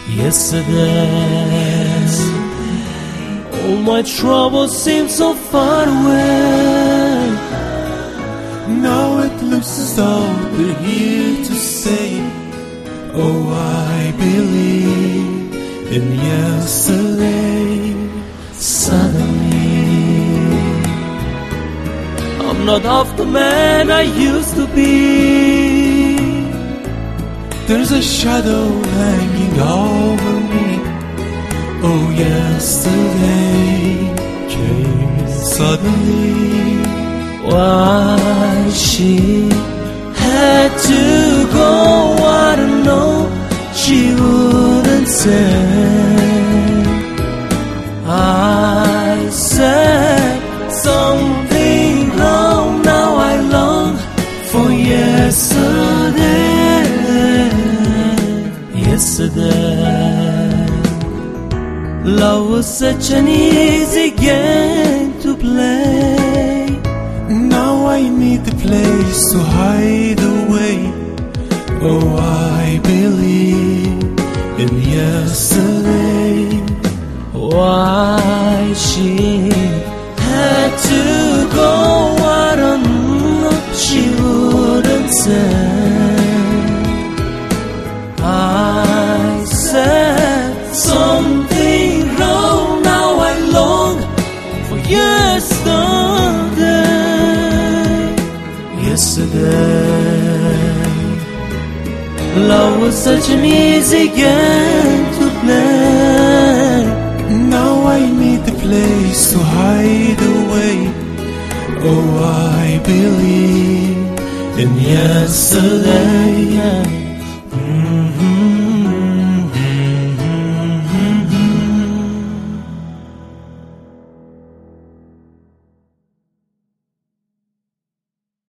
Yesterday, all my troubles seem so far away. Now it looks as though they're here to stay. Oh, I believe in yesterday. Suddenly, I'm not half the man I used to be. There's a shadow hanging over me. Oh, yesterday came suddenly. Why she had to go, I don't know. She wouldn't say. I said something wrong. Now I long for yesterday. Yesterday, love was such an easy game to play. Now I need a place to hide away. Oh, I believe in yesterday. Why she had to go, I don't know. She wouldn't say. I said something wrong. Now I long for yesterday. Yesterday, love was such an easy game to play. Now I need a place to hide away. Oh, I believe in yesterday.